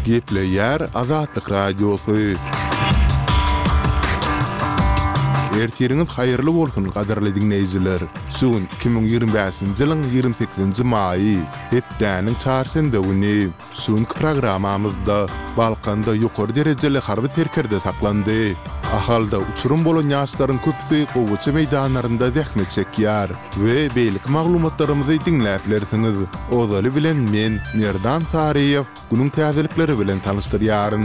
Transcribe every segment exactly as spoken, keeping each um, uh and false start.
Gepleyer Azatlyk Radiosu. Ertiriniz hayırlı bolsun gadarly dinleyijiler. Şuň iki bin ýygrimi beşinji ýylyň ýygrimi sekizinji maýy hepdäniň çarşembe güni şuňky programmamyzda Balkanda ýokary derejeli harby terkerde saklandy. Ahalda uçurum bolan ýaşlaryň köpüsi gowuçy meýdanlarynda zähmet çekýär we beýlik maglumatlarymyzy dinläp bilersiňiz. Ozaly bilen men Merdan Sariýew günüň täzelikleri bilen tanışdyrýaryn.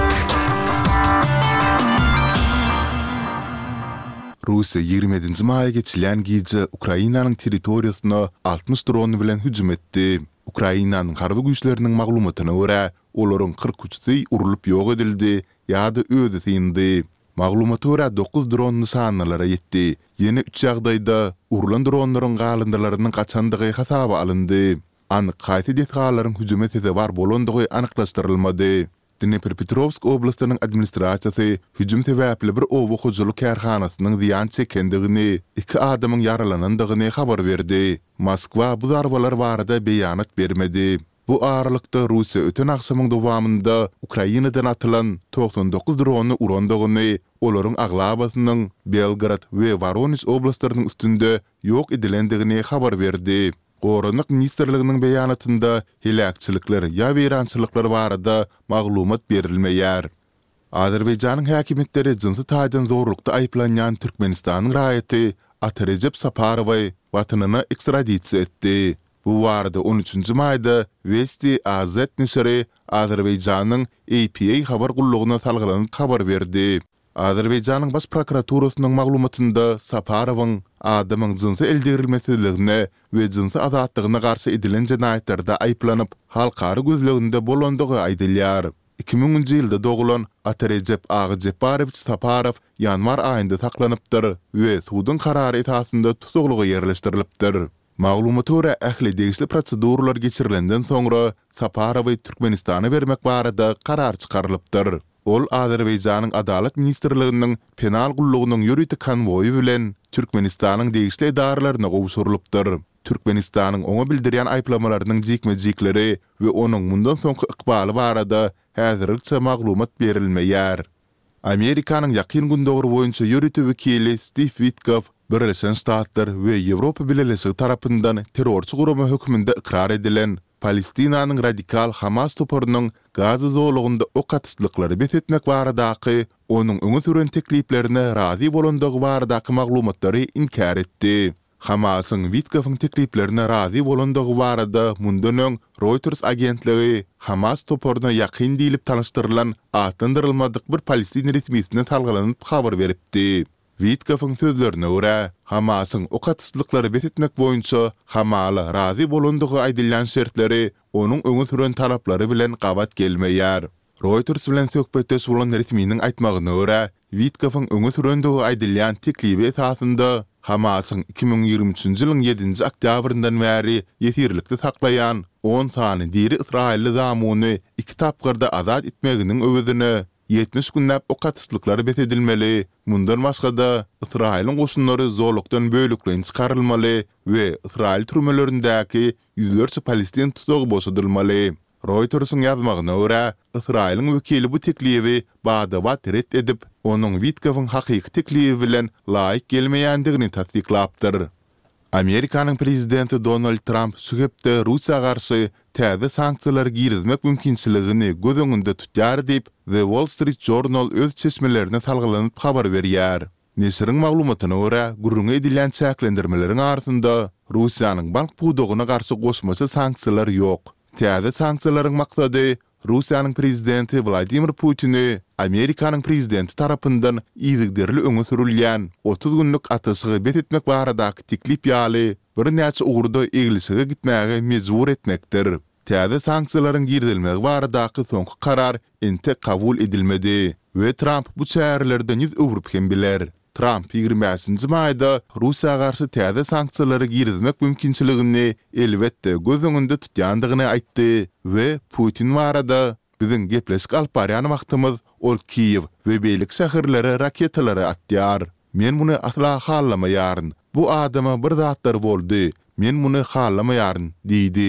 Russiya ýigrimedinji maýa geçilen gije Ukrainanyň territoriýasyna altmış dron bilen hüjüm etdi. Ukrainanyň harby güýçleriniň maglumatyna görä, olaryň kırk üçi urulyp ýok edildi ýa-da özi sindi. Maglumata görä dokuz dron nysanalara ýetdi. Ýene üç ýagdaýda urulan dronlaryň galyndylarynyň gaçandygy hasaba alyndy. Anyk gaýty detgallaryň hüjüm etdi bar bolandygy anyklaşdyrylmady. Dnepropetrovsk oblastynyň administrasiýasy hüjüm sebäpli bir owa hujuluk kärhanasynyň ziýan çekendigini, iki adamyň yaralanandygyny habar berdi. Moskwa bu zarbalar barada beýanat bermedi. Bu aralykda Russiya öten akşamyň dowamında Ukrainadan atylan doksan dokuz drony urandygyny, olaryň aglabasynyň Belgrad we Voronezh oblastylarynyň üstünde ýok edilendigini habar berdi. Goranyk ministerliginiň beýanatynda helakçylyklar ýa weýrançylyklar barada maglumat berilmeýär. Azerbaýjanyň häkimetleri jynsy taýdan zorlukda aýplanýan Türkmenistanyň raýaty Ata Recep Saparowy watynyna ekstradisiýa etdi. Bu barada on üçünji maýda Vesti A Z nişri Azerbaýjanyň A P A habar gullugyna salgylanyp habar berdi. Azerbaýjanyň baş prokuraturasynyň maglumatynda Saparowyň adamyň jynsy eldirilmesiligine we jynsy azatlygyna garşy edilen jenaýetlerde aýplanyp halkary gözleginde bolandygy aýdylýar. iki miňinji ýylda dogulan Ata Recep Agjeparowicz Saparov ýanwar aýynda saklanypdyr we suwdyň karary etasynda tutukluga ýerleşdirilipdir. Maglumata görä ähli degişli proseduralar geçirilenden soňra Saparowy Türkmenistana bermek barada karar çykarylypdyr. Ol Azerbaýjanyň Adalet Ministrliginiň penal gullugynyň ýürüti konvoyu bilen Türkmenistanyň degişli edaralaryna gowşurylypdyr. Türkmenistanyň oňa bildirýän aýplamalarynyň jikmejikleri we onuň mundan soňky ykbaly barada häzirçe maglumat berilmeýär. Amerikanyň ýakyn gündogry boýunça ýürüti wekili Steve Witkoff Birleşen Ştatlar we Ýewropa Birleşigi tarapyndan terrorçy gurama hökmünde ikrar edilen Palestinanyň radikal Hamas toparynyň Gaza zowlugynda ok atyslyklary betetmek baradaky onuň öňe süren tekliplerine razy bolandygy baradaky maglumatlary inkar etdi. Hamasyň Witkoffyň tekliplerine razy bolandygy barada mundan öň Reuters agentligi Hamas toparyna ýakyn diýilip tanışdyrylan atandyrylmadyk bir Palestin resmiýetine talgylanyp habar beripdi. Witkoffyň sözlerine görä, Hamasyň ok atyslyklary betetmek boýunça Hamala razy bolandygy aýdylýan şertleri onuň öňe süren talaplary bilen gabat gelmeýär. Reuters bilen söhbetdeş bolan resmiýetiň aýtmagyna görä, Witkoffyň öňe sürendigi aýdylýan teklibi esasynda Hamasyň iki bin ýygrimi üçünji ýylyň ýedinji oktýabryndan bäri ýetirlikde saklaýan on sany diri Israilli zamuny iki tapgyrda azat etmeginiň öwedine yetmiş günnäp ok atyslyklary betedilmeli. Mundan başga Israil'in goşunlary zorlukdan bölüklen çykarylmaly we Israil türmelerindäki ýüzlerçe Palestin tutugy boşadylmaly. Reuters'ın ýazmagyna görä, Israil'in wekili bu teklibi bada-bat ret edip, onuň Witkoffyň hakyky teklibi bilen laýyk gelmeýändigini tasdiklapdyr. Amerikanyň prezidenti Donald Trump sühepde Russiýa garşy täze sanksiýalar girizmek mümkinçiligini göz öňünde tutýar diýip The Wall Street Journal öz çeşmelerine salgylanyp habar berýär. Nesiriň maglumatyna görä, gurrunga edilen çäklendirmeleriň artynda Russiýanyň bank pudugyna garşy goşmasy sanksiýalar ýok. Täze sanksiýalaryň maksady Russiýanyň prezidenti Vladimir Putin'i Amerikanyň prezidenti tarapyndan ýygdyrly öňe sürilýän otuz günlük atyşygy betetmek baradaky teklip ýaly bir näçe ugurda eglisige gitmäge mejbur etmekdir. Täze sanksiýalaryň girilmegi baradaky soňky karar ente kabul edilmedi we Trump bu çärelerden ýüz öwürip hem biler. Trump ýygrimi beşinji maýda Russiýa garşy täze sanksiýalary girizmek mümkinçiligini elbetde göz öňünde tutýandygyny aýtdy we Putin barada biziň gepleşik alyp barýan wagtymyz ol Kiýew we beýlik şäherlere raketalary atýar. Men muny asla hallamaýaryn. Bu adama bir zatlar boldy. Men muny hallamaýaryn diýdi.